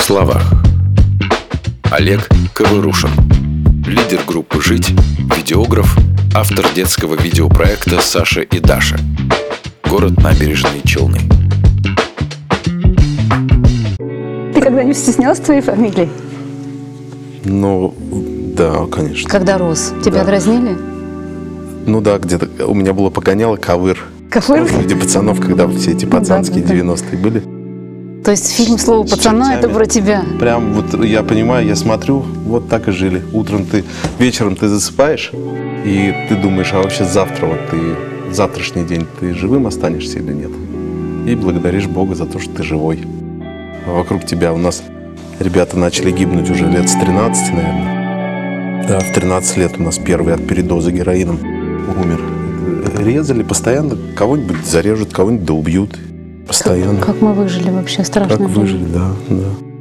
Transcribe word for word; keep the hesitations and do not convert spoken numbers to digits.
словах. Олег Ковырушин, лидер группы «Жить», видеограф, автор детского видеопроекта «Саша и Даша». Город Набережные Челны. Ты когда-нибудь стеснялся твоей фамилии? Ну, да, конечно. Когда рос, тебя Да. дразнили? Ну да, где-то у меня было погоняло Ковыр. Ковыр? Среди пацанов, когда все эти пацанские Да, да, да. девяностые были. То есть фильм «Слово С пацана» — это чертями. про тебя? Прям вот я понимаю, я смотрю, вот так и жили. Утром ты, вечером ты засыпаешь, и ты думаешь, а вообще завтра, вот ты, завтрашний день ты живым останешься или нет? И благодаришь Бога за то, что ты живой. А вокруг тебя у нас ребята начали гибнуть уже лет с тринадцати, наверное. Да, в тринадцать лет у нас первый от передоза героином умер. Резали постоянно, кого-нибудь зарежут, кого-нибудь да убьют. Постоянно. Как мы выжили вообще? Страшно. Как выжили, да, да.